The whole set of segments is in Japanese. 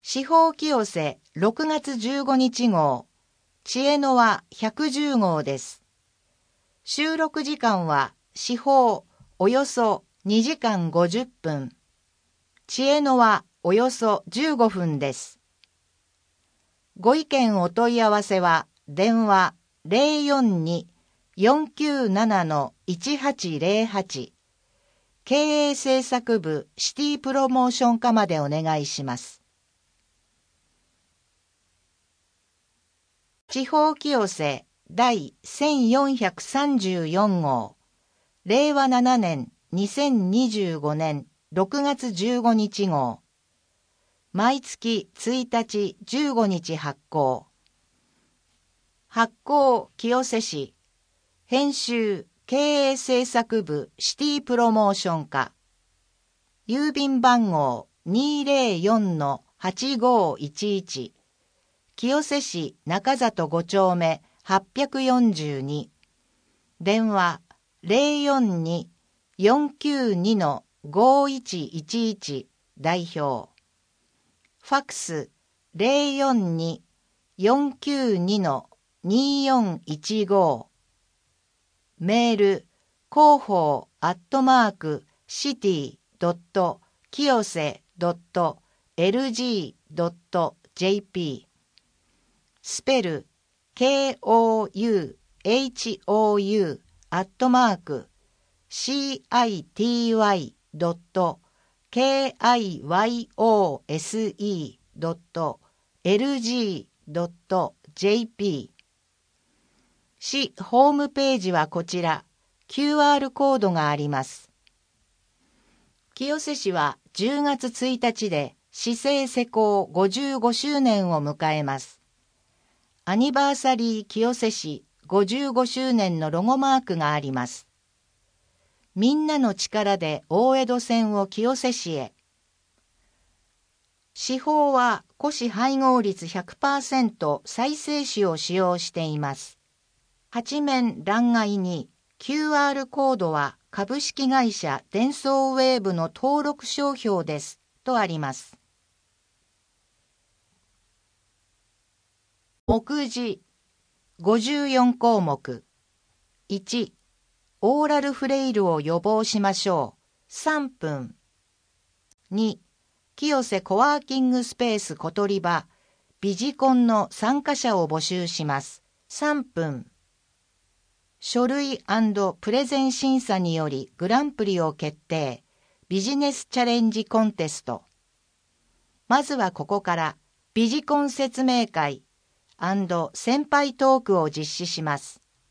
司法清瀬6月15日号、知恵の輪110号です。収録時間は司法およそ2時間50分、知恵の輪およそ15分です。ご意見お問い合わせは電話042-497-1808、経営政策部シティプロモーション課までお願いします。司法清瀬第1434号、令和7年2025年6月15日号、毎月1日15日発行。発行清瀬市、編集経営政策部シティプロモーション課、郵便番号 204-8511、清瀬市中里5丁目842、電話042-492-5111、代表。ファックス042-492-2415、メール広報@kiyose.lg.jp、スペル kouyu@kiyose.lg.jp。 市ホームページはこちら、QR コードがあります。清瀬市は10月1日で市政施行55周年を迎えます。アニバーサリー清瀬市55周年のロゴマークがあります。みんなの力で大江戸線を清瀬市へ。市法は古紙配合率 100% 再生紙を使用しています。8面欄外に QR コードは株式会社デンソーウェーブの登録商標ですとあります。目次54項目。1、オーラルフレイルを予防しましょう。3分。2、清瀬コワーキングスペース小鳥場ビジコンの参加者を募集します。3分。書類&プレゼン審査によりグランプリを決定。ビジネスチャレンジコンテスト。まずはここからビジコン説明会&先輩トークを実施します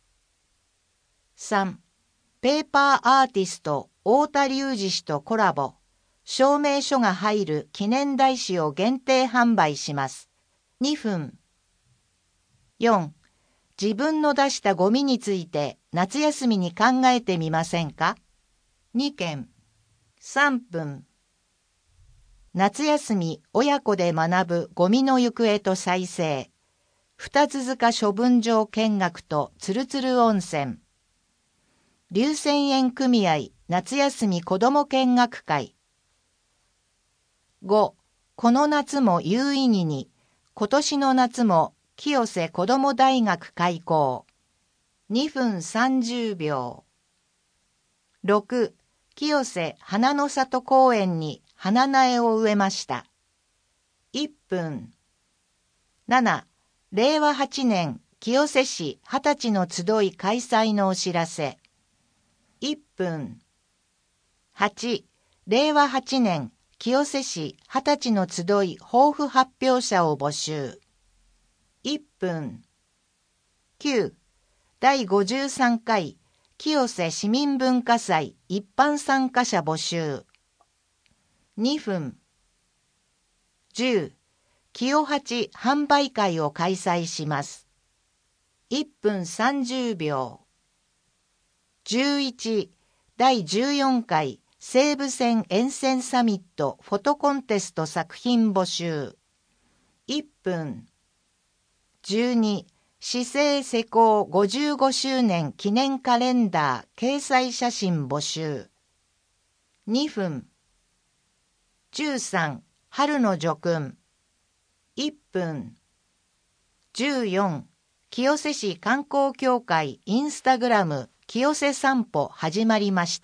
。3、ペーパーアーティスト太田隆二氏とコラボ。証明書が入る記念台紙を限定販売します。2分。4、自分の出したゴミについて夏休みに考えてみませんか？ 2 件。3分。夏休み親子で学ぶゴミの行方と再生。二塚処分場見学とつるつる温泉。龍泉園組合夏休み子ども見学会。5、この夏も有意義に、今年の夏も清瀬こども大学開校。2分30秒。6、清瀬花の里公園に花苗を植えました。1分。7、令和8年清瀬市20歳の集い開催のお知らせ。1分。8、令和8年清瀬市20歳の集い抱負発表者を募集。1分。9、第53回清瀬市民文化祭一般参加者募集。2分。10、清八販売会を開催します。1分30秒。11、第14回西武線沿線サミットフォトコンテスト作品募集。1分。12、市政施行55周年記念カレンダー掲載写真募集。2分。13、春の叙勲。 1分。14、清瀬市観光協会インスタグラム清瀬散歩始まりました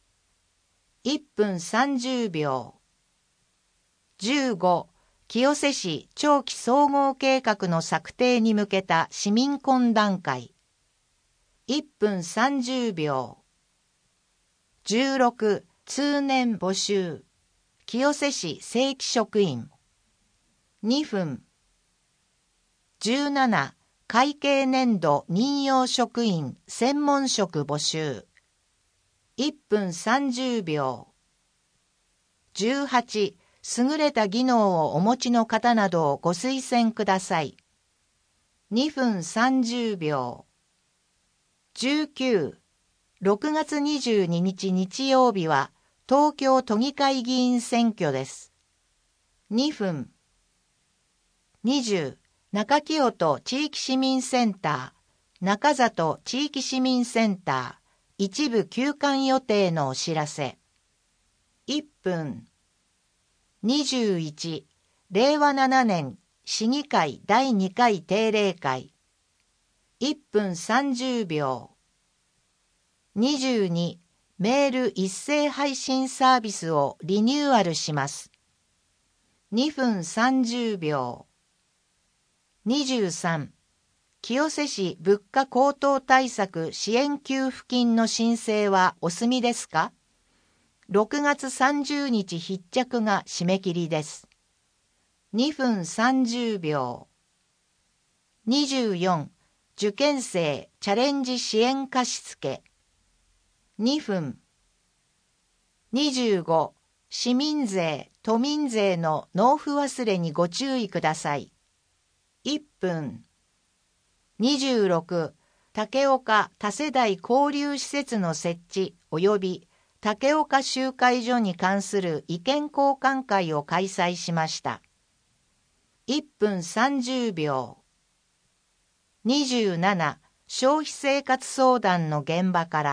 。1分30秒。15、清瀬市長期総合計画の策定に向けた市民懇談会。1分30秒。16、通年募集。清瀬市正規職員。2分。17、会計年度任用職員専門職募集。1分30秒。18、優れた技能をお持ちの方などをご推薦ください。2分30秒。19、6月22日日曜日は東京都議会議員選挙です。2分。20、中清都地域市民センター、中里地域市民センター、一部休館予定のお知らせ。1分。21、令和7年市議会第2回定例会。1分30秒。22、メール一斉配信サービスをリニューアルします。2分30秒。23、清瀬市物価高騰対策支援給付金の申請はお済みですか？6月30日必着が締め切りです。2分30秒。24、受験生チャレンジ支援貸付。2分。25、市民税、都民税の納付忘れにご注意ください。1分。26、竹岡多世代交流施設の設置及び竹岡集会所に関する意見交換会を開催しました。1分30秒。27、消費生活相談の現場から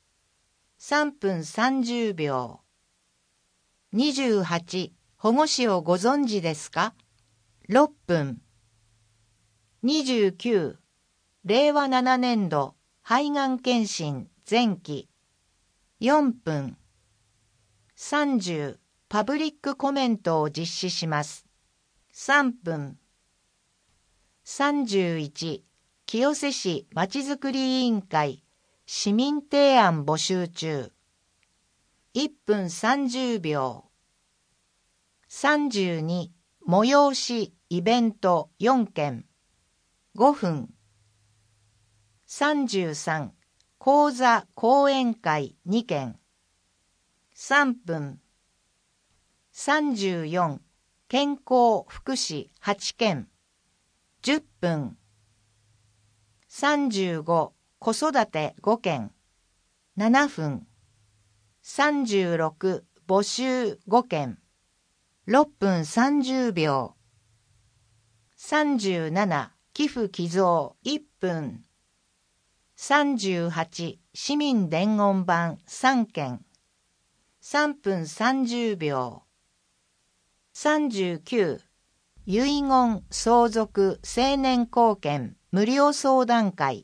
。3分30秒。28、保護司をご存知ですか？ 6 分。29、令和7年度肺がん検診前期。4分。30、パブリックコメントを実施します。3分。31、清瀬市まちづくり委員会市民提案募集中。1分30秒。32、催しイベント4件。5分。33、講座講演会2件。3分。34、健康福祉8件。10分。35、子育て5件。7分。36、募集5件。6分30秒。37、寄付寄贈1分。38、市民伝言板3件。3分30秒。39、遺言相続成年後見無料相談会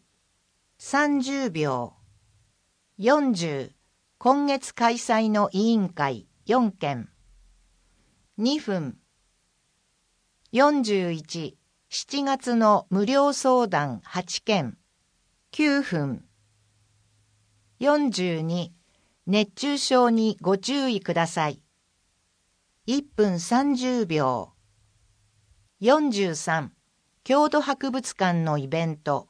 30秒。40、今月開催の委員会4件。2分。41、7月の無料相談8件。9分。42、熱中症にご注意ください。1分30秒。43、郷土博物館のイベント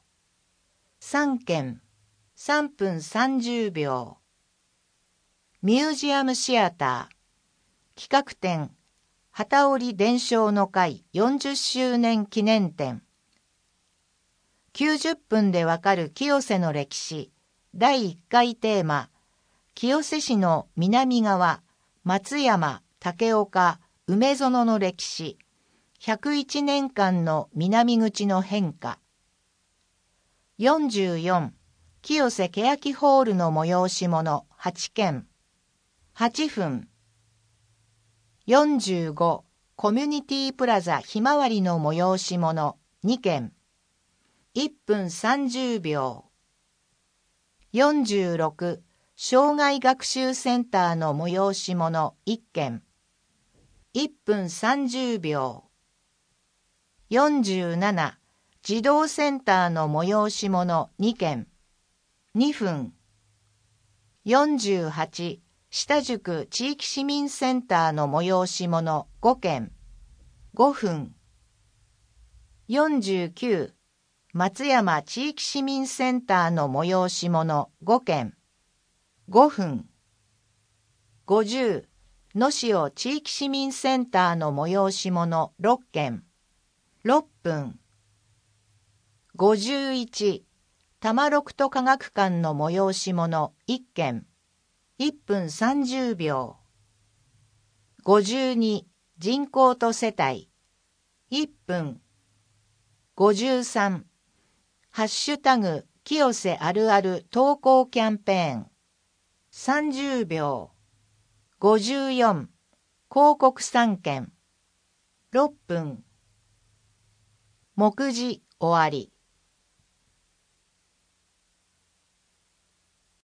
3件。3分30秒。ミュージアムシアター企画展機織伝承の会40周年記念展。90分でわかる清瀬の歴史第1回テーマ、清瀬市の南側松山、竹岡、梅園の歴史101年間の南口の変化。44、清瀬欅ホールの催し物8件。8分。45、 コミュニティプラザひまわりの催し物2件。1分30秒。46、障害学習センターの催し物1件。1分30秒。47、児童センターの催し物2件。2分。48、下宿地域市民センターの催し物5件。5分。49、松山地域市民センターの催し物5件。5分。50、野潮地域市民センターの催し物6件。6分。51、多摩六都科学館の催し物1件。1分30秒。52、人口と世帯。1分。53、ハッシュタグ清瀬あるある投稿キャンペーン。30秒。54、広告3件。6分。目次終わり。